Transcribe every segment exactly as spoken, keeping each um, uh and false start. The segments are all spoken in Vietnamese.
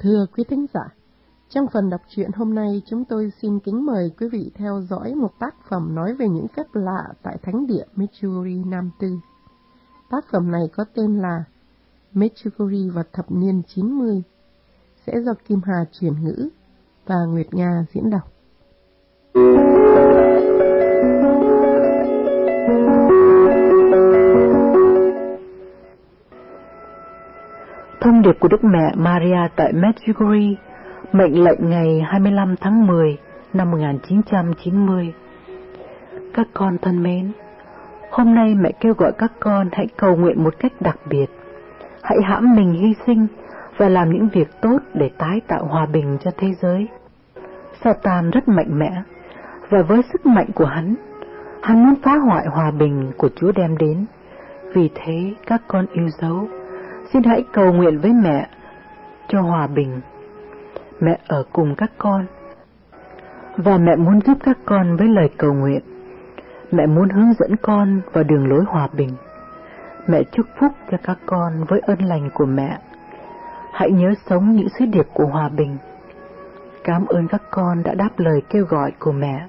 Thưa quý thính giả, trong phần đọc truyện hôm nay chúng tôi xin kính mời quý vị theo dõi một tác phẩm nói về những phép lạ tại Thánh địa Medjugorje Nam Tư. Tác phẩm này có tên là Medjugorje vào thập niên chín mươi, sẽ do Kim Hà chuyển ngữ và Nguyệt Nga diễn đọc. Thông điệp của Đức Mẹ Maria tại Medjugorje, mệnh lệnh ngày hai mươi lăm tháng mười năm một nghìn chín trăm chín mươi. Các con thân mến, hôm nay mẹ kêu gọi các con hãy cầu nguyện một cách đặc biệt. Hãy hãm mình hy sinh và làm những việc tốt để tái tạo hòa bình cho thế giới. Satan rất mạnh mẽ, và với sức mạnh của hắn, hắn muốn phá hoại hòa bình của Chúa đem đến. Vì thế, các con yêu dấu, xin hãy cầu nguyện với mẹ cho hòa bình. Mẹ ở cùng các con, và mẹ muốn giúp các con với lời cầu nguyện. Mẹ muốn hướng dẫn con vào đường lối hòa bình. Mẹ chúc phúc cho các con với ơn lành của mẹ. Hãy nhớ sống những sứ điệp của hòa bình. Cảm ơn các con đã đáp lời kêu gọi của mẹ.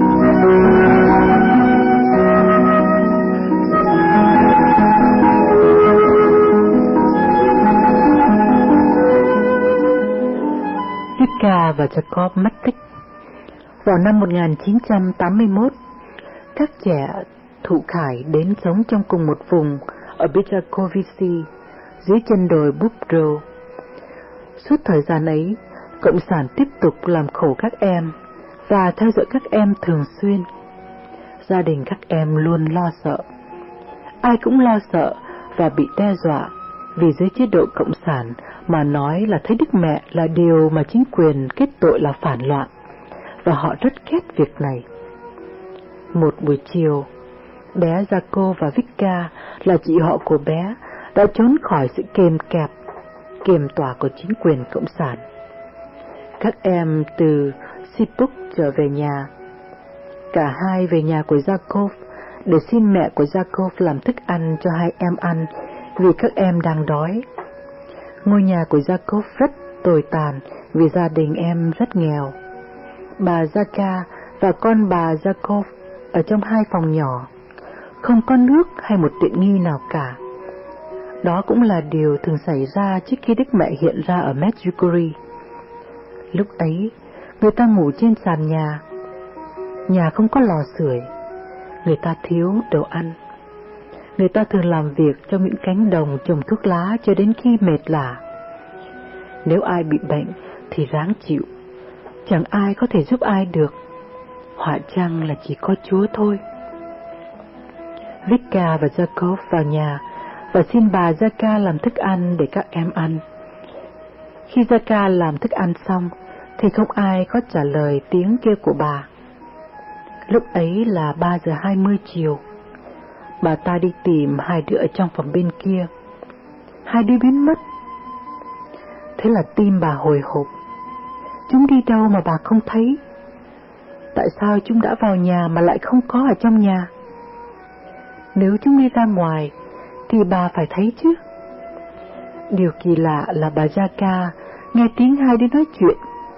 Vika và Jacob mất tích. Vào năm một nghìn chín trăm tám mươi mốt, các trẻ thụ khải đến sống trong cùng một vùng ở Bijakovici, dưới chân đồi Bubro. Suốt thời gian ấy, Cộng sản tiếp tục làm khổ các em và theo dõi các em thường xuyên. Gia đình các em luôn lo sợ. Ai cũng lo sợ và bị đe dọa, vì dưới chế độ Cộng sản mà nói là thấy Đức Mẹ là điều mà chính quyền kết tội là phản loạn, và họ rất ghét việc này. Một buổi chiều, bé Jaco và Vika là chị họ của bé đã trốn khỏi sự kềm kẹp, kiềm tỏa của chính quyền Cộng sản. Các em từ Sipuk trở về nhà. Cả hai về nhà của Jacob để xin mẹ của Jacob làm thức ăn cho hai em ăn, vì các em đang đói. Ngôi nhà của Jacob rất tồi tàn vì gia đình em rất nghèo. Bà Zaka và con bà Jacob ở trong hai phòng nhỏ, không có nước hay một tiện nghi nào cả. Đó cũng là điều thường xảy ra trước khi Đức Mẹ hiện ra ở Medjugorje. Lúc ấy, người ta ngủ trên sàn nhà. Nhà không có lò sưởi, người ta thiếu đồ ăn. Người ta thường làm việc trong những cánh đồng trồng thuốc lá cho đến khi mệt lả. Nếu ai bị bệnh thì ráng chịu, chẳng ai có thể giúp ai được. Họa chăng là chỉ có Chúa thôi. Vika và Jacob vào nhà và xin bà Zaka làm thức ăn để các em ăn. Khi Zaka làm thức ăn xong thì không ai có trả lời tiếng kêu của bà. Lúc ấy là ba giờ hai mươi chiều. Bà ta đi tìm hai đứa ở trong phòng bên kia. Hai đứa biến mất. Thế là tim bà hồi hộp. Chúng đi đâu mà bà không thấy? Tại sao chúng đã vào nhà mà lại không có ở trong nhà? Nếu chúng đi ra ngoài thì bà phải thấy chứ. Điều kỳ lạ là bà Zaka nghe tiếng hai đứa nói chuyện,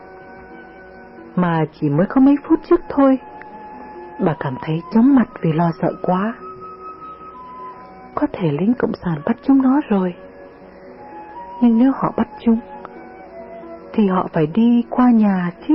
mà chỉ mới có mấy phút trước thôi. Bà cảm thấy chóng mặt vì lo sợ quá. Có thể lính Cộng sản bắt chúng nó rồi. Nhưng nếu họ bắt chúng thì họ phải đi qua nhà chứ.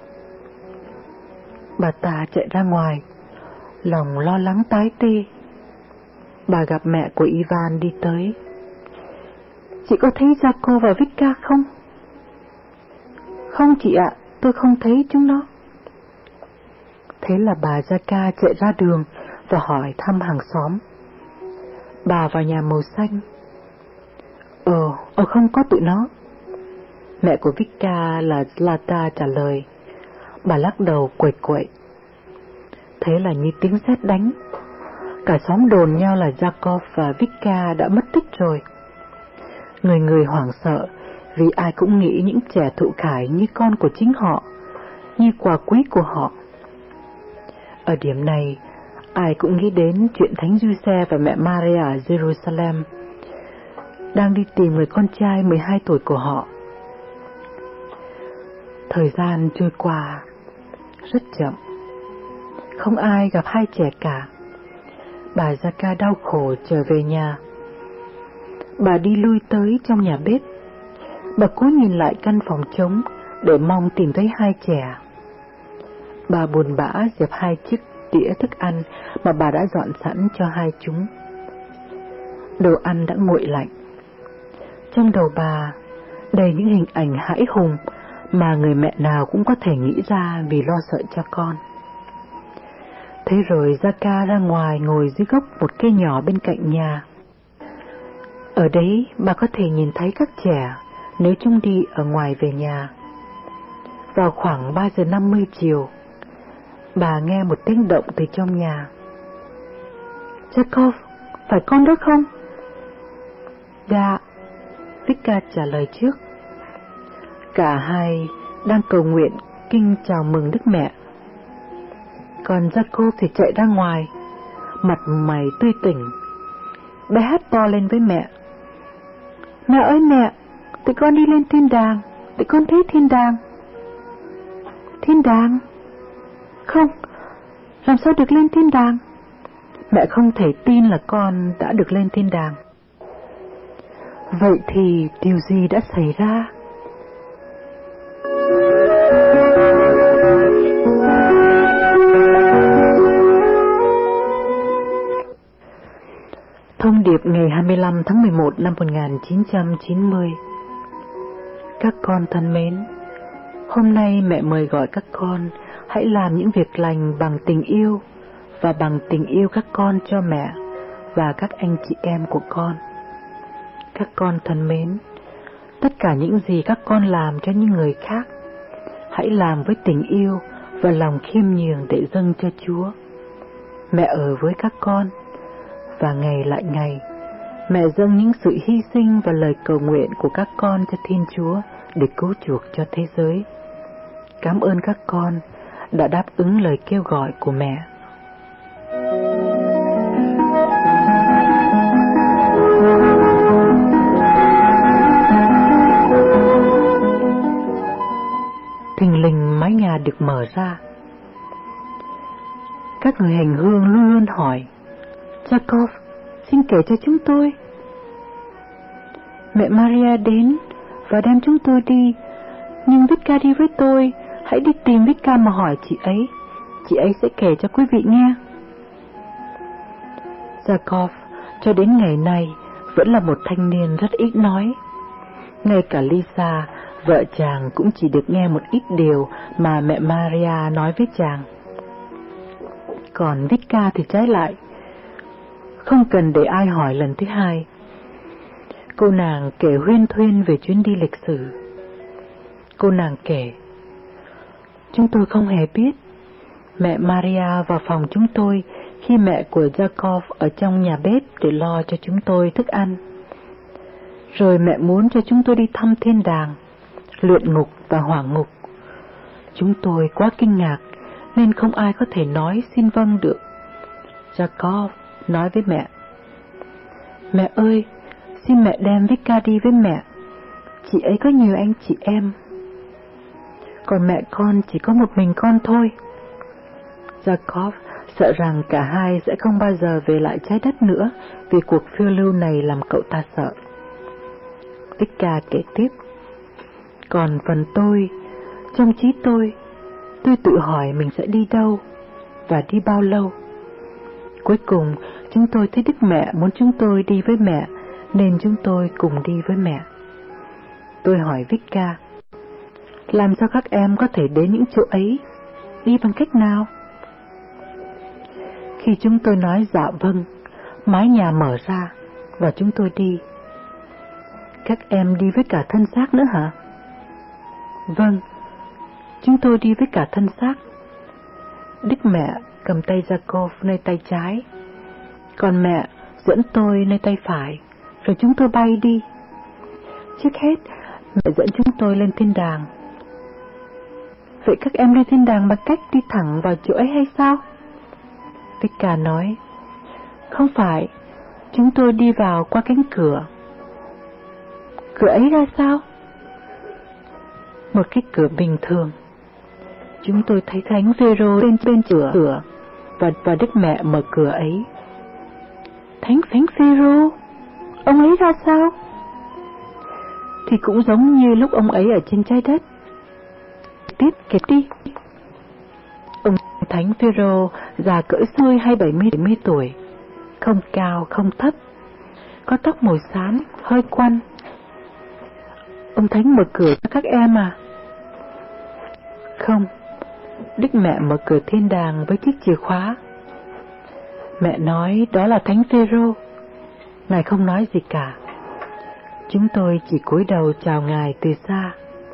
Bà ta chạy ra ngoài, lòng lo lắng tái tê. Bà gặp mẹ của Ivan đi tới. Chị có thấy Jaco và Vika không? Không chị ạ, tôi không thấy chúng nó. Thế là bà Zaka chạy ra đường và hỏi thăm hàng xóm. Bà vào nhà màu xanh. Ờ, ờ không có tụi nó. Mẹ của Vika là Zlata trả lời. Bà lắc đầu quẩy quậy. Thế là như tiếng sét đánh. Cả xóm đồn nhau là Jacob và Vika đã mất tích rồi. Người người hoảng sợ vì ai cũng nghĩ những trẻ thụ khải như con của chính họ, như quà quý của họ. Ở điểm này, ai cũng nghĩ đến chuyện Thánh Giuse và mẹ Maria ở Jerusalem đang đi tìm người con trai mười hai tuổi của họ. Thời gian trôi qua rất chậm, không ai gặp hai trẻ cả. Bà Zaka đau khổ trở về nhà. Bà đi lui tới trong nhà bếp. Bà cố nhìn lại căn phòng trống để mong tìm thấy hai trẻ. Bà buồn bã dẹp hai chiếc đĩa thức ăn mà bà đã dọn sẵn cho hai chúng. Đồ ăn đã nguội lạnh. Trong đầu bà đầy những hình ảnh hãi hùng mà người mẹ nào cũng có thể nghĩ ra vì lo sợ cho con. Thế rồi Zaka ra ngoài ngồi dưới gốc một cây nhỏ bên cạnh nhà. Ở đấy bà có thể nhìn thấy các trẻ nếu chúng đi ở ngoài về nhà. Vào khoảng ba giờ năm mươi chiều, bà nghe một tiếng động từ trong nhà. Jacob, phải con đó không? Dạ, Vicka trả lời trước. Cả hai đang cầu nguyện kinh chào mừng Đức Mẹ. Còn Jacob thì chạy ra ngoài, mặt mày tươi tỉnh. Bé hát to lên với mẹ. Mẹ ơi mẹ, tụi con đi lên thiên đàng, tụi con thấy thiên đàng. Thiên đàng? Không, làm sao được lên thiên đàng? Mẹ không thể tin là con đã được lên thiên đàng. Vậy thì điều gì đã xảy ra? Thông điệp ngày hai mươi lăm tháng mười một năm một nghìn chín trăm chín mươi. Các con thân mến, hôm nay mẹ mời gọi các con hãy làm những việc lành bằng tình yêu và bằng tình yêu các con cho mẹ và các anh chị em của con. Các con thân mến, tất cả những gì các con làm cho những người khác, hãy làm với tình yêu và lòng khiêm nhường để dâng cho Chúa. Mẹ ở với các con, và ngày lại ngày, mẹ dâng những sự hy sinh và lời cầu nguyện của các con cho Thiên Chúa để cứu chuộc cho thế giới. Cảm ơn các con đã đáp ứng lời kêu gọi của mẹ. Thình lình mái nhà được mở ra. Các người hành hương luôn luôn hỏi, Jacob, xin kể cho chúng tôi. Mẹ Maria đến và đem chúng tôi đi, nhưng Vicka đi với tôi. Hãy đi tìm Vicka mà hỏi chị ấy, chị ấy sẽ kể cho quý vị nghe. Jacob cho đến ngày nay vẫn là một thanh niên rất ít nói. Ngay cả Lisa, vợ chàng, cũng chỉ được nghe một ít điều mà mẹ Maria nói với chàng. Còn Vicka thì trái lại, không cần để ai hỏi lần thứ hai. Cô nàng kể huyên thuyên về chuyến đi lịch sử. Cô nàng kể, chúng tôi không hề biết. Mẹ Maria vào phòng chúng tôi khi mẹ của Jacob ở trong nhà bếp để lo cho chúng tôi thức ăn. Rồi mẹ muốn cho chúng tôi đi thăm thiên đàng, luyện ngục và hỏa ngục. Chúng tôi quá kinh ngạc nên không ai có thể nói xin vâng được. Jacob nói với mẹ, mẹ ơi, xin mẹ đem Vicka đi với mẹ. Chị ấy có nhiều anh chị em, còn mẹ con chỉ có một mình con thôi. Jacob sợ rằng cả hai sẽ không bao giờ về lại trái đất nữa vì cuộc phiêu lưu này làm cậu ta sợ. Vicka kể tiếp, còn phần tôi, trong trí tôi, tôi tự hỏi mình sẽ đi đâu và đi bao lâu. Cuối cùng, chúng tôi thấy Đức Mẹ muốn chúng tôi đi với mẹ, nên chúng tôi cùng đi với mẹ. Tôi hỏi Vicka, làm sao các em có thể đến những chỗ ấy? Đi bằng cách nào? Khi chúng tôi nói dạ vâng, mái nhà mở ra và chúng tôi đi. Các em đi với cả thân xác nữa hả? Vâng, chúng tôi đi với cả thân xác. Đức Mẹ cầm tay Jacob nơi tay trái, còn mẹ dẫn tôi nơi tay phải, rồi chúng tôi bay đi. Trước hết, mẹ dẫn chúng tôi lên thiên đàng. Vậy các em lên thiên đàng bằng cách đi thẳng vào chỗ ấy hay sao? Vicka nói, không phải, chúng tôi đi vào qua cánh cửa. Cửa ấy ra sao? một cái cửa bình thường. Chúng tôi thấy Thánh Phêrô bên bên cửa và và Đức Mẹ mở cửa ấy. Thánh Thánh Phêrô, ông ấy ra sao? Thì cũng giống như lúc ông ấy ở trên trái đất. Tiếp kể đi. Ông Thánh Phêrô già cỡ xuôi hay bảy mươi bảy mươi tuổi, không cao không thấp, có tóc màu xám hơi quăn. Ông Thánh mở cửa cho các em à? Không, Đức Mẹ mở cửa thiên đàng với chiếc chìa khóa. Mẹ nói đó là Thánh Phêrô. Ngài không nói gì cả. Chúng tôi chỉ cúi đầu chào Ngài từ xa.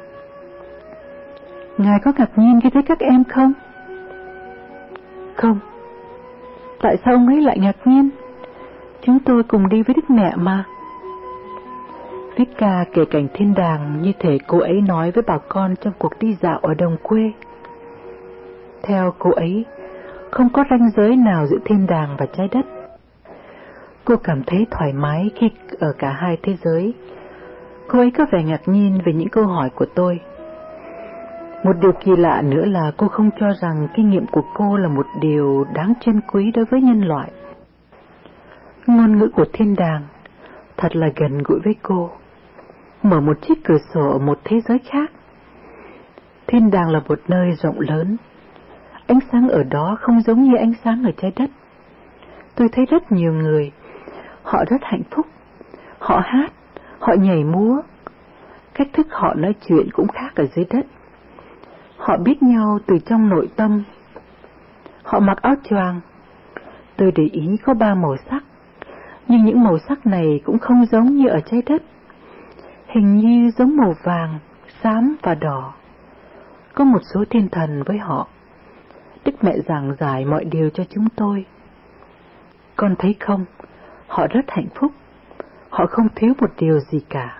Ngài có ngạc nhiên khi thấy các em không? Không. Tại sao ông ấy lại ngạc nhiên? Chúng tôi cùng đi với Đức Mẹ mà. Vicka kể cảnh thiên đàng như thể cô ấy nói với bà con trong cuộc đi dạo ở đồng quê. Theo cô ấy, không có ranh giới nào giữa thiên đàng và trái đất. Cô cảm thấy thoải mái khi ở cả hai thế giới. Cô ấy có vẻ ngạc nhiên về những câu hỏi của tôi. Một điều kỳ lạ nữa là cô không cho rằng kinh nghiệm của cô là một điều đáng trân quý đối với nhân loại. Ngôn ngữ của thiên đàng thật là gần gũi với cô, mở một chiếc cửa sổ ở một thế giới khác. Thiên đàng là một nơi rộng lớn. Ánh sáng ở đó không giống như ánh sáng ở trái đất. Tôi thấy rất nhiều người, họ rất hạnh phúc. Họ hát, họ nhảy múa. Cách thức họ nói chuyện cũng khác ở dưới đất. Họ biết nhau từ trong nội tâm. Họ mặc áo choàng. Tôi để ý có ba màu sắc, nhưng những màu sắc này cũng không giống như ở trái đất. Hình như giống màu vàng, xám và đỏ. Có một số thiên thần với họ. Đức Mẹ giảng giải mọi điều cho chúng tôi. Con thấy không, họ rất hạnh phúc. Họ không thiếu một điều gì cả.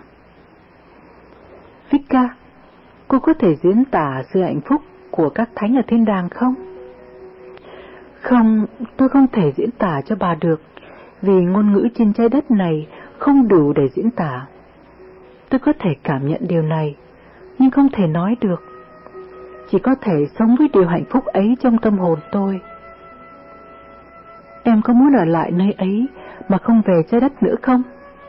Vicka, cô có thể diễn tả sự hạnh phúc của các thánh ở thiên đàng không? Không, tôi không thể diễn tả cho bà được, vì ngôn ngữ trên trái đất này không đủ để diễn tả. Tôi có thể cảm nhận điều này, nhưng không thể nói được. Chỉ có thể sống với điều hạnh phúc ấy trong tâm hồn tôi. Em có muốn ở lại nơi ấy mà không về trái đất nữa không?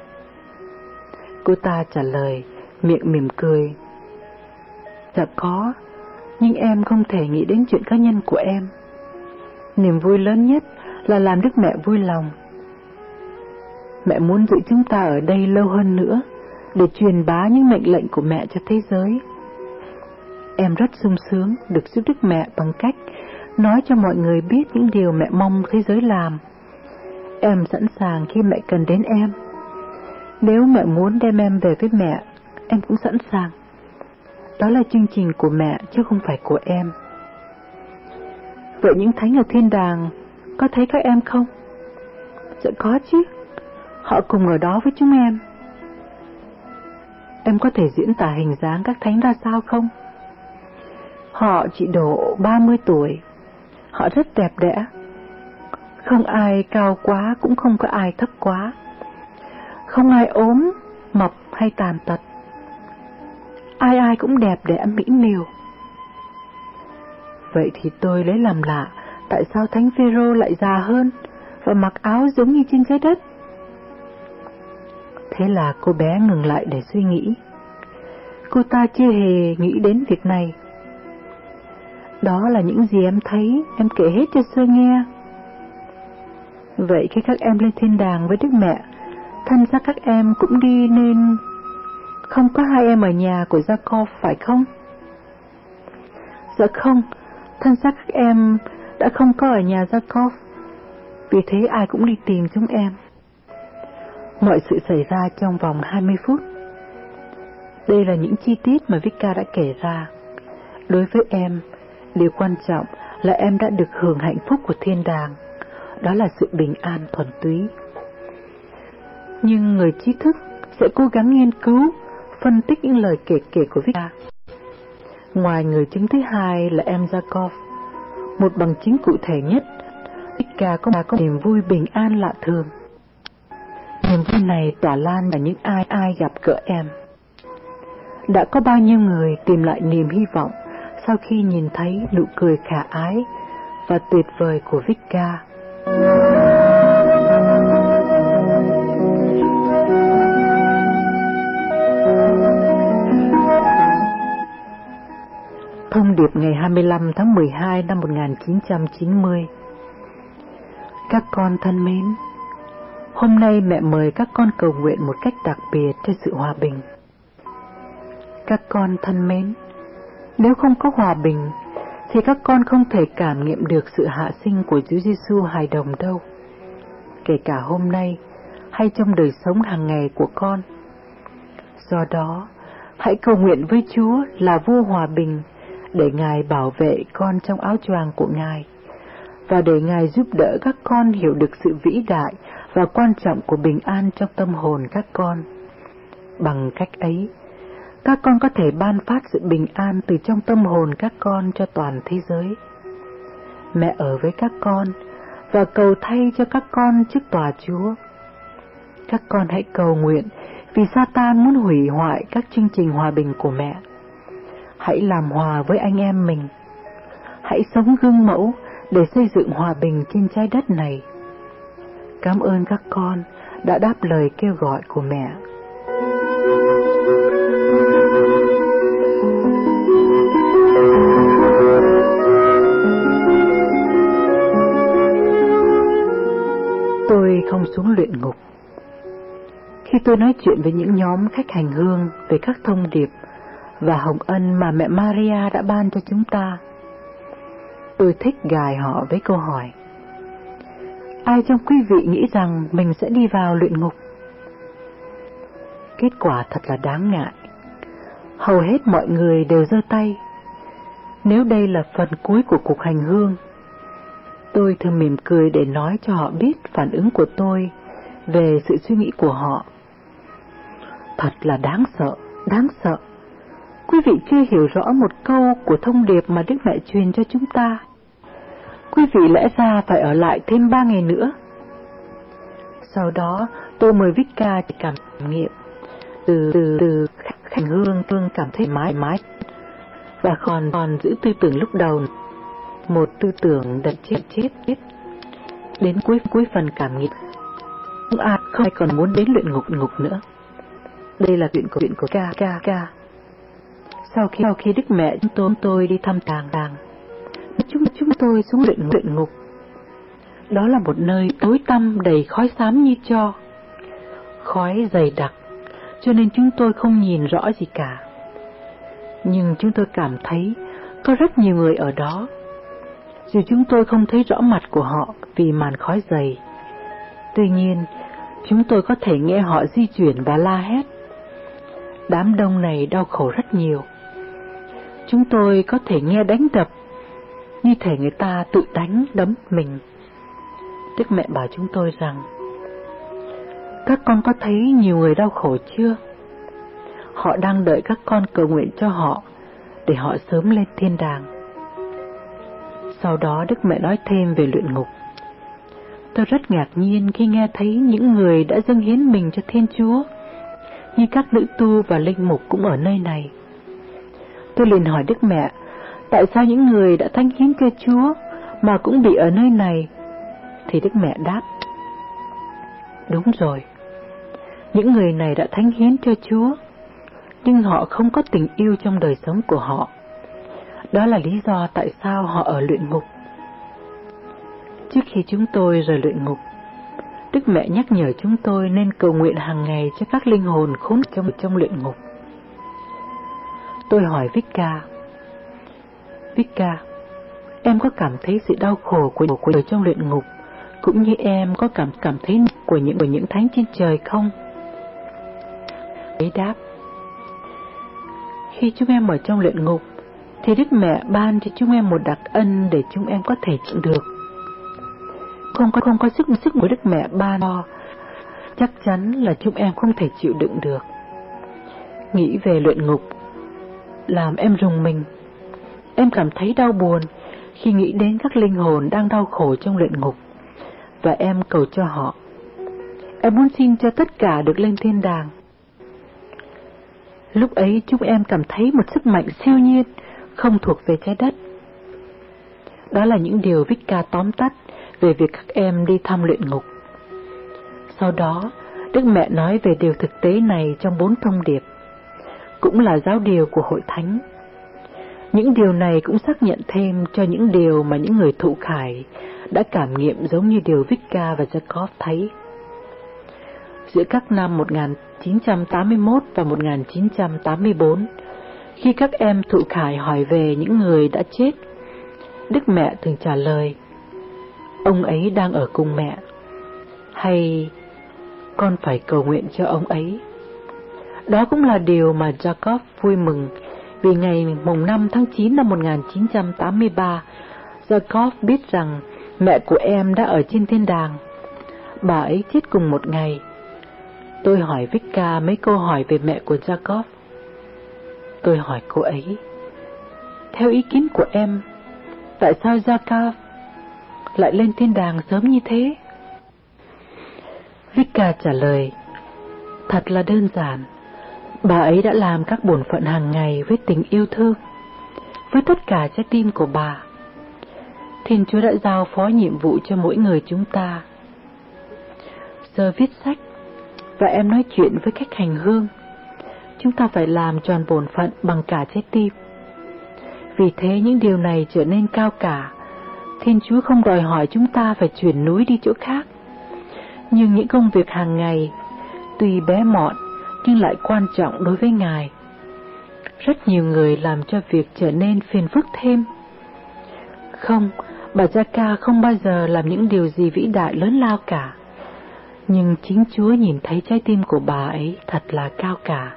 Cô ta trả lời, miệng mỉm cười. Dạ có, nhưng em không thể nghĩ đến chuyện cá nhân của em. Niềm vui lớn nhất là làm Đức Mẹ vui lòng. Mẹ muốn giữ chúng ta ở đây lâu hơn nữa, để truyền bá những mệnh lệnh của mẹ cho thế giới. Em rất sung sướng được giúp Đức Mẹ bằng cách nói cho mọi người biết những điều mẹ mong thế giới làm. Em sẵn sàng khi mẹ cần đến em. Nếu mẹ muốn đem em về với mẹ, em cũng sẵn sàng. Đó là chương trình của mẹ chứ không phải của em. Vậy những thánh ở thiên đàng có thấy các em không? Dạ có chứ. Họ cùng ở đó với chúng em. Em có thể diễn tả hình dáng các thánh ra sao không? Họ chỉ độ ba mươi tuổi. Họ rất đẹp đẽ. Không ai cao quá, cũng không có ai thấp quá. Không ai ốm, mập hay tàn tật. Ai ai cũng đẹp đẽ mỹ miều. Vậy thì tôi lấy làm lạ, tại sao Thánh Phêrô lại già hơn và mặc áo giống như trên trái đất? Thế là cô bé ngừng lại để suy nghĩ. Cô ta chưa hề nghĩ đến việc này. Đó là những gì em thấy, em kể hết cho Sơ nghe. Vậy khi các em lên thiên đàng với Đức Mẹ, thân xác các em cũng đi nên không có hai em ở nhà của Jacob phải không? Dạ không, thân xác các em đã không có ở nhà Jacob. Vì thế ai cũng đi tìm chúng em. Mọi sự xảy ra trong vòng hai mươi phút. Đây là những chi tiết mà Vicka đã kể ra. Đối với em, điều quan trọng là em đã được hưởng hạnh phúc của thiên đàng. Đó là sự bình an thuần túy. Nhưng người trí thức sẽ cố gắng nghiên cứu, phân tích những lời kể kể của Vicka. Ngoài người chứng thứ hai là em Jacob, một bằng chứng cụ thể nhất, Vicka có, có niềm vui bình an lạ thường. Niềm vui này tỏa lan vào những ai ai gặp gỡ em. đã có bao nhiêu người tìm lại niềm hy vọng sau khi nhìn thấy nụ cười khả ái và tuyệt vời của Vika. Thông điệp ngày hai mươi lăm tháng mười hai năm một nghìn chín trăm chín mươi. Các con thân mến, hôm nay mẹ mời các con cầu nguyện một cách đặc biệt cho sự hòa bình. Các con thân mến, nếu không có hòa bình, thì các con không thể cảm nghiệm được sự hạ sinh của Chúa Giêsu hài đồng đâu, kể cả hôm nay hay trong đời sống hàng ngày của con. Do đó, hãy cầu nguyện với Chúa là vua hòa bình để Ngài bảo vệ con trong áo choàng của Ngài, và để Ngài giúp đỡ các con hiểu được sự vĩ đại và quan trọng của bình an trong tâm hồn các con. Bằng cách ấy, các con có thể ban phát sự bình an từ trong tâm hồn các con cho toàn thế giới. Mẹ ở với các con và cầu thay cho các con trước tòa Chúa. Các con hãy cầu nguyện vì Satan muốn hủy hoại các chương trình hòa bình của mẹ. Hãy làm hòa với anh em mình. Hãy sống gương mẫu để xây dựng hòa bình trên trái đất này. Cảm ơn các con đã đáp lời kêu gọi của mẹ. Tôi không xuống luyện ngục. Khi tôi nói chuyện với những nhóm khách hành hương về các thông điệp và hồng ân mà mẹ Maria đã ban cho chúng ta, tôi thích gài họ với câu hỏi: ai trong quý vị nghĩ rằng mình sẽ đi vào luyện ngục? Kết quả thật là đáng ngại. Hầu hết mọi người đều giơ tay. Nếu đây là phần cuối của cuộc hành hương, tôi thường mỉm cười để nói cho họ biết phản ứng của tôi về sự suy nghĩ của họ. Thật là đáng sợ, đáng sợ. Quý vị chưa hiểu rõ một câu của thông điệp mà Đức Mẹ truyền cho chúng ta. Quý vị lẽ ra phải ở lại thêm ba ngày nữa. Sau đó tôi mời Vika cảm nghiệm từ từ từ hành hương tương cảm thấy mái mái và còn còn giữ tư tưởng lúc đầu, một tư tưởng đặt chết chết chết. Đến cuối cuối phần cảm nghiệm, không ai không ai còn muốn đến luyện ngục ngục nữa. Đây là chuyện của chuyện của ca ca ca. Sau khi sau khi Đức Mẹ chúng tôi, tôi đi thăm tàng tàng, chúng chúng tôi xuống luyện luyện ngục. Đó là một nơi tối tăm đầy khói xám như tro, khói dày đặc, cho nên chúng tôi không nhìn rõ gì cả. Nhưng chúng tôi cảm thấy có rất nhiều người ở đó, dù chúng tôi không thấy rõ mặt của họ vì màn khói dày. Tuy nhiên, chúng tôi có thể nghe họ di chuyển và la hét. Đám đông này đau khổ rất nhiều. Chúng tôi có thể nghe đánh đập, như thể người ta tự đánh đấm mình. Đức Mẹ bảo chúng tôi rằng: các con có thấy nhiều người đau khổ chưa? Họ đang đợi các con cầu nguyện cho họ để họ sớm lên thiên đàng. Sau đó Đức Mẹ nói thêm về luyện ngục. Tôi rất ngạc nhiên khi nghe thấy những người đã dâng hiến mình cho Thiên Chúa, như các nữ tu và linh mục cũng ở nơi này. Tôi liền hỏi Đức Mẹ, tại sao những người đã thánh hiến cho Chúa mà cũng bị ở nơi này? Thì Đức Mẹ đáp: đúng rồi, những người này đã thánh hiến cho Chúa, nhưng họ không có tình yêu trong đời sống của họ. Đó là lý do tại sao họ ở luyện ngục. Trước khi chúng tôi rời luyện ngục, Đức Mẹ nhắc nhở chúng tôi nên cầu nguyện hàng ngày cho các linh hồn khốn trong trong luyện ngục. Tôi hỏi Vika: Vika, em có cảm thấy sự đau khổ của của người trong luyện ngục cũng như em có cảm cảm thấy của những của những thánh trên trời không? Ấy đáp: khi chúng em ở trong luyện ngục thì Đức Mẹ ban cho chúng em một đặc ân để chúng em có thể chịu được. Không có không có sức sức của Đức Mẹ ban cho, chắc chắn là chúng em không thể chịu đựng được. Nghĩ về luyện ngục làm em rùng mình. Em cảm thấy đau buồn khi nghĩ đến các linh hồn đang đau khổ trong luyện ngục, và em cầu cho họ. Em muốn xin cho tất cả được lên thiên đàng. Lúc ấy chúng em cảm thấy một sức mạnh siêu nhiên, không thuộc về trái đất. Đó là những điều Vicka tóm tắt về việc các em đi thăm luyện ngục. Sau đó, Đức Mẹ nói về điều thực tế này trong bốn thông điệp, cũng là giáo điều của Hội Thánh. Những điều này cũng xác nhận thêm cho những điều mà những người thụ khải đã cảm nghiệm giống như điều Vicka và Jacob thấy. Giữa các năm một nghìn chín trăm tám mươi mốt và một nghìn chín trăm tám mươi bốn, khi các em thụ khải hỏi về những người đã chết, Đức Mẹ thường trả lời, ông ấy đang ở cùng mẹ, hay con phải cầu nguyện cho ông ấy. Đó cũng là điều mà Jacob vui mừng, vì ngày mùng năm tháng chín năm một nghìn chín trăm tám mươi ba, Jacob biết rằng mẹ của em đã ở trên thiên đàng. Bà ấy chết cùng một ngày. Tôi hỏi Vicka mấy câu hỏi về mẹ của Jacob. Tôi hỏi cô ấy, theo ý kiến của em, tại sao Jacob lại lên thiên đàng sớm như thế? Vicka trả lời, thật là đơn giản. Bà ấy đã làm các bổn phận hàng ngày với tình yêu thương, với tất cả trái tim của bà. Thiên Chúa đã giao phó nhiệm vụ cho mỗi người chúng ta. Giờ viết sách và em nói chuyện với khách hành hương, chúng ta phải làm tròn bổn phận bằng cả trái tim. Vì thế những điều này trở nên cao cả. Thiên Chúa không đòi hỏi chúng ta phải chuyển núi đi chỗ khác. Nhưng những công việc hàng ngày, tuy bé mọn nhưng lại quan trọng đối với Ngài. Rất nhiều người làm cho việc trở nên phiền phức thêm. Không, bà Jaka không bao giờ làm những điều gì vĩ đại lớn lao cả. Nhưng chính Chúa nhìn thấy trái tim của bà ấy thật là cao cả.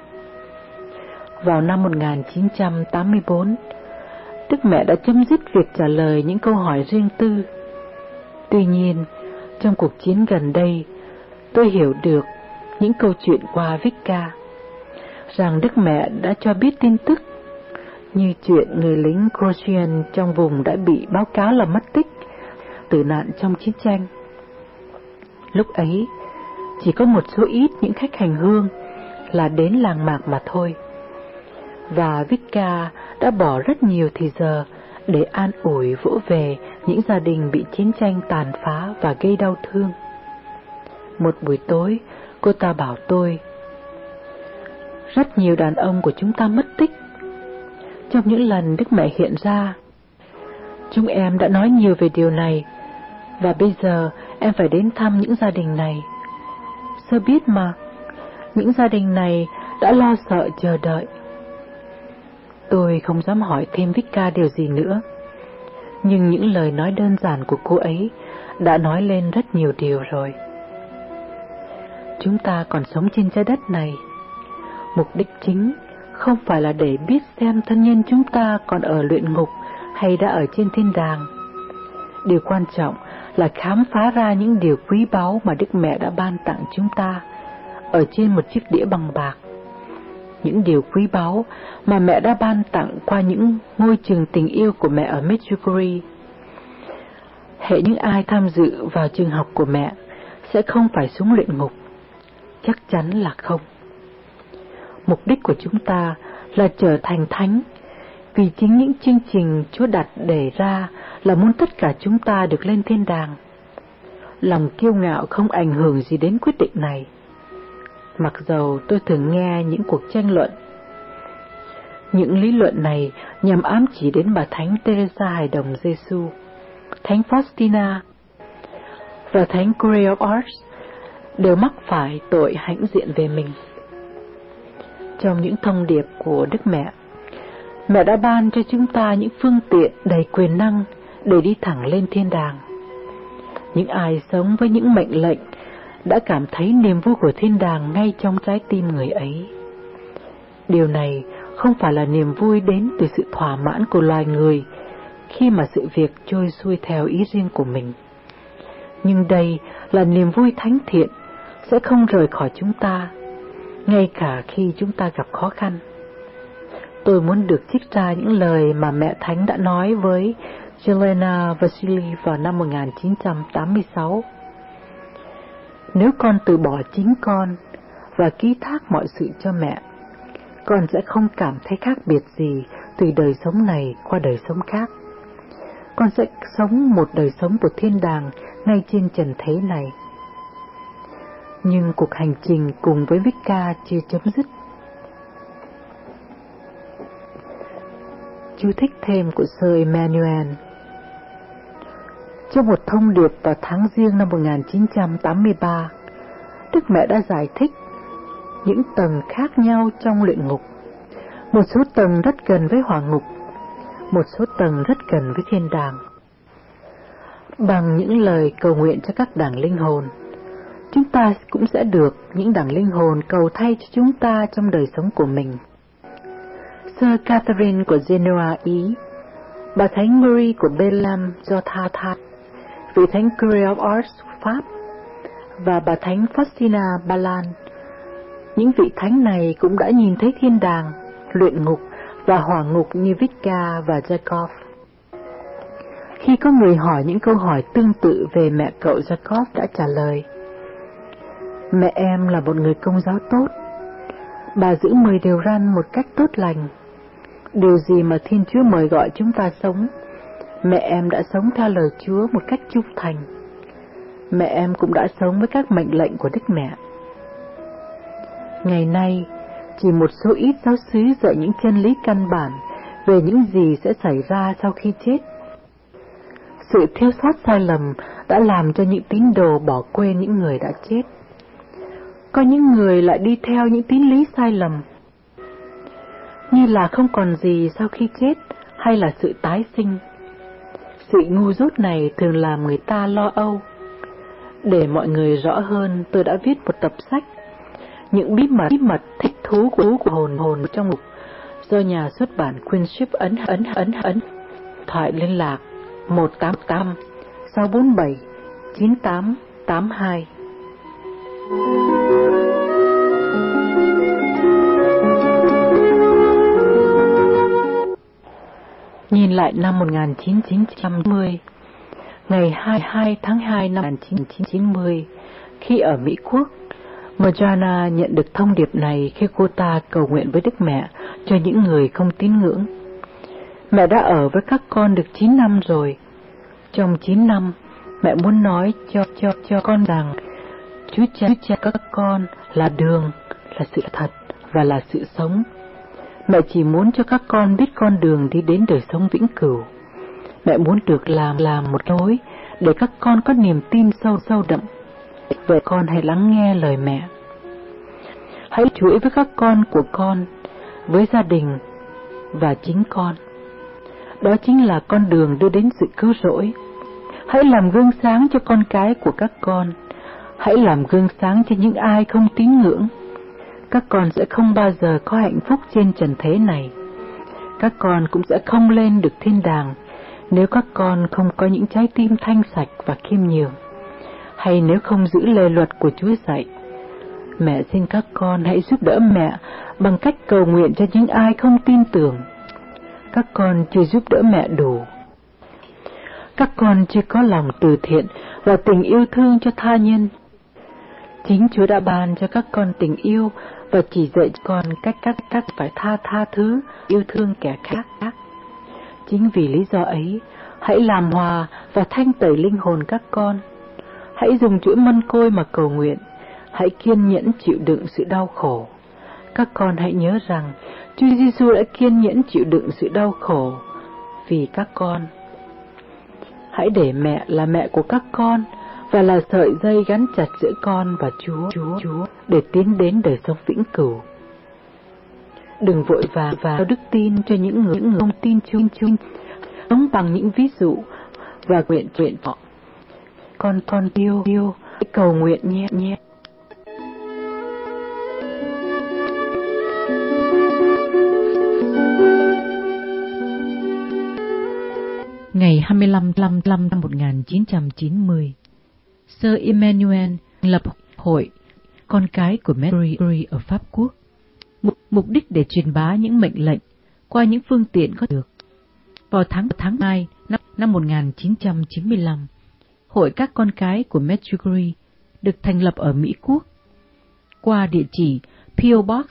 Vào năm một nghìn chín trăm tám mươi bốn, Đức Mẹ đã chấm dứt việc trả lời những câu hỏi riêng tư. Tuy nhiên, trong cuộc chiến gần đây, tôi hiểu được những câu chuyện qua Vicka, rằng Đức Mẹ đã cho biết tin tức, như chuyện người lính Croatian trong vùng đã bị báo cáo là mất tích, tử nạn trong chiến tranh. Lúc ấy, chỉ có một số ít những khách hành hương là đến làng mạc mà thôi. Và Vicka đã bỏ rất nhiều thời giờ để an ủi vỗ về những gia đình bị chiến tranh tàn phá và gây đau thương. Một buổi tối, cô ta bảo tôi, rất nhiều đàn ông của chúng ta mất tích. Trong những lần Đức Mẹ hiện ra, chúng em đã nói nhiều về điều này, và bây giờ em phải đến thăm những gia đình này. Sơ biết mà, những gia đình này đã lo sợ chờ đợi. Tôi không dám hỏi thêm Vicka điều gì nữa, nhưng những lời nói đơn giản của cô ấy đã nói lên rất nhiều điều rồi. Chúng ta còn sống trên trái đất này, mục đích chính không phải là để biết xem thân nhân chúng ta còn ở luyện ngục hay đã ở trên thiên đàng. Điều quan trọng là khám phá ra những điều quý báu mà Đức Mẹ đã ban tặng chúng ta ở trên một chiếc đĩa bằng bạc. Những điều quý báu mà mẹ đã ban tặng qua những ngôi trường tình yêu của mẹ ở Medjugorje. Hễ những ai tham dự vào trường học của mẹ sẽ không phải xuống luyện ngục. Chắc chắn là không. Mục đích của chúng ta là trở thành thánh, vì chính những chương trình Chúa đặt đề ra là muốn tất cả chúng ta được lên thiên đàng. Lòng kiêu ngạo không ảnh hưởng gì đến quyết định này. Mặc dầu tôi thường nghe những cuộc tranh luận, những lý luận này nhằm ám chỉ đến bà Thánh Teresa Hài Đồng Giêsu, Thánh Faustina và Thánh Grey of Ars đều mắc phải tội hãnh diện về mình. Trong những thông điệp của Đức Mẹ, mẹ đã ban cho chúng ta những phương tiện đầy quyền năng để đi thẳng lên thiên đàng. Những ai sống với những mệnh lệnh đã cảm thấy niềm vui của thiên đàng ngay trong trái tim người ấy. Điều này không phải là niềm vui đến từ sự thỏa mãn của loài người khi mà sự việc trôi xuôi theo ý riêng của mình. Nhưng đây là niềm vui thánh thiện sẽ không rời khỏi chúng ta, ngay cả khi chúng ta gặp khó khăn. Tôi muốn được trích ra những lời mà mẹ Thánh đã nói với Jelena Vasily vào năm một nghìn chín trăm tám mươi sáu. Nếu con từ bỏ chính con và ký thác mọi sự cho mẹ, con sẽ không cảm thấy khác biệt gì từ đời sống này qua đời sống khác. Con sẽ sống một đời sống của thiên đàng ngay trên trần thế này. Nhưng cuộc hành trình cùng với Vika chưa chấm dứt. Chú thích thêm của Sir Emmanuel. Trong một thông điệp vào tháng Giêng năm một nghìn chín trăm tám mươi ba, Đức Mẹ đã giải thích những tầng khác nhau trong luyện ngục. Một số tầng rất gần với hỏa ngục, một số tầng rất gần với thiên đàng. Bằng những lời cầu nguyện cho các đảng linh hồn, chúng ta cũng sẽ được những đảng linh hồn cầu thay cho chúng ta trong đời sống của mình. Sir Catherine của Genoa, Ý, bà Thánh Marie của Bethlehem do Tha Tha, vị Thánh Curie of Ars, Pháp, và bà Thánh Faustina, Ba Lan. Những vị thánh này cũng đã nhìn thấy thiên đàng, luyện ngục và hỏa ngục như Vika và Jacob. Khi có người hỏi những câu hỏi tương tự về mẹ cậu, Jacob đã trả lời: mẹ em là một người công giáo tốt. Bà giữ mười điều răn một cách tốt lành. Điều gì mà Thiên Chúa mời gọi chúng ta sống, mẹ em đã sống theo lời Chúa một cách trung thành. Mẹ em cũng đã sống với các mệnh lệnh của Đức Mẹ. Ngày nay, chỉ một số ít giáo xứ dạy những chân lý căn bản về những gì sẽ xảy ra sau khi chết. Sự thiếu sót sai lầm đã làm cho những tín đồ bỏ quên những người đã chết. Có những người lại đi theo những tín lý sai lầm, như là không còn gì sau khi chết hay là sự tái sinh. Sự ngu dốt này thường làm người ta lo âu. Để mọi người rõ hơn, tôi đã viết một tập sách Những bí mật bí mật thích thú của, của hồn hồn trong ngục, do nhà xuất bản Queenship ấn ấn ấn ấn. Thoại liên lạc một tám tám sáu bốn bảy chín tám tám hai. Nhìn lại năm một nghìn chín trăm chín mươi, ngày hai mươi hai tháng hai năm một nghìn chín trăm chín mươi, khi ở Mỹ Quốc, Marjana nhận được thông điệp này khi cô ta cầu nguyện với Đức Mẹ cho những người không tín ngưỡng. Mẹ đã ở với các con được chín năm rồi. Trong chín năm, mẹ muốn nói cho cho cho con rằng Chúa Cha cho các con là đường, là sự thật và là sự sống. Mẹ chỉ muốn cho các con biết con đường đi đến đời sống vĩnh cửu. Mẹ muốn được làm làm một lối để các con có niềm tin sâu sâu đậm. Vậy con hãy lắng nghe lời mẹ. Hãy chuỗi với các con của con, với gia đình và chính con. Đó chính là con đường đưa đến sự cứu rỗi. Hãy làm gương sáng cho con cái của các con. Hãy làm gương sáng cho những ai không tín ngưỡng. Các con sẽ không bao giờ có hạnh phúc trên trần thế này. Các con cũng sẽ không lên được thiên đàng nếu các con không có những trái tim thanh sạch và khiêm nhường, hay nếu không giữ lời luật của Chúa dạy. Mẹ xin các con hãy giúp đỡ mẹ bằng cách cầu nguyện cho những ai không tin tưởng. Các con chưa giúp đỡ mẹ đủ. Các con chưa có lòng từ thiện và tình yêu thương cho tha nhân. Chính Chúa đã ban cho các con tình yêu và chỉ dạy con cách các cách phải tha tha thứ, yêu thương kẻ khác. Chính vì lý do ấy, hãy làm hòa và thanh tẩy linh hồn các con. Hãy dùng chuỗi mân côi mà cầu nguyện. Hãy kiên nhẫn chịu đựng sự đau khổ. Các con hãy nhớ rằng Chúa Giêsu đã kiên nhẫn chịu đựng sự đau khổ vì các con. Hãy để mẹ là mẹ của các con và là sợi dây gắn chặt giữa con và Chúa, Chúa, Chúa để tiến đến đời sống vĩnh cửu. Đừng vội vàng vào đức tin cho những người, những người không tin Chúa. Sống bằng những ví dụ và nguyện nguyện họ. Con con yêu yêu cầu nguyện nhé nhé. Ngày hai mươi lăm tháng năm năm một nghìn chín trăm chín mươi, Sir Emmanuel lập hội con cái của Mary ở Pháp Quốc, mục đích để truyền bá những mệnh lệnh qua những phương tiện có được. Vào tháng tháng hai năm, năm một nghìn chín trăm chín mươi lăm, hội các con cái của Medjugorje được thành lập ở Mỹ Quốc. Qua địa chỉ pê ô Box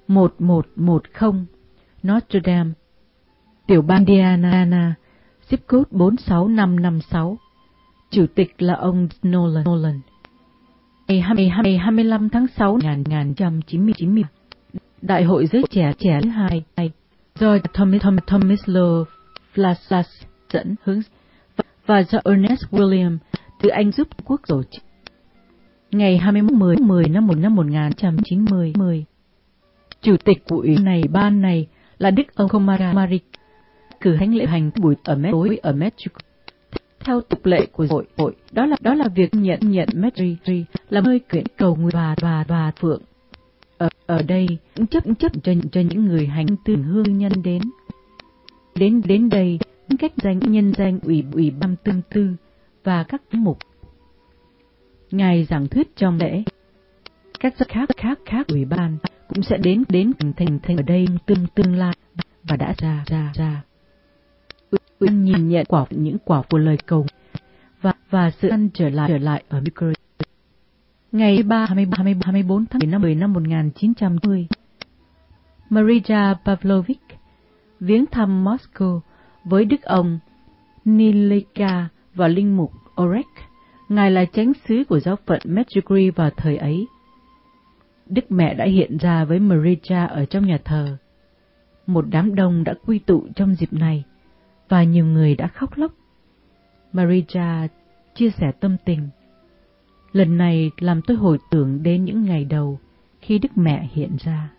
một một một không Notre Dame, tiểu bang Indiana, zip code bốn sáu năm năm sáu. Chủ tịch là ông Nolan. Nolan. Ngày hai mươi lăm tháng sáu một nghìn chín trăm chín mươi, Đại hội giới trẻ trẻ thứ hai do Thomas, Thomas, Thomas Lowe Flash dẫn hướng và do Ernest William từ Anh giúp quốc tổ chức. Ngày hai mươi mốt tháng mười năm một nghìn chín trăm chín mươi, Chủ tịch của ủy này ban này là Đức ông Komari, cử thánh lễ hành buổi ở tối ở Mexico. Theo tục lệ của hội, hội đó là đó là việc nhận nhận Mexico là nơi quyển cầu nguyện và và và phượng. Ở ở đây chấp chấp cho cho những người hành tưởng hương nhân đến đến đến đây cách danh nhân danh ủy ủy ban tương tư và các mục. Ngài giảng thuyết trong lễ. Các rất khác khác khác ủy ban cũng sẽ đến đến thành thành ở đây tương tương lai và đã ra ra ra. Ủy ban nhìn nhận quả những quả của lời cầu và và sự ăn trở lại trở lại ở Micro. Ngày ba hai mươi bốn tháng mười năm một nghìn chín trăm mười, Maria Pavlovich viếng thăm Moscow với Đức ông Nilika và linh mục Orek. Ngài là chánh xứ của giáo phận Medjugorje vào thời ấy. Đức mẹ đã hiện ra với Maria ở trong nhà thờ. Một đám đông đã quy tụ trong dịp này và nhiều người đã khóc lóc. Maria chia sẻ tâm tình. Lần này làm tôi hồi tưởng đến những ngày đầu khi Đức mẹ hiện ra.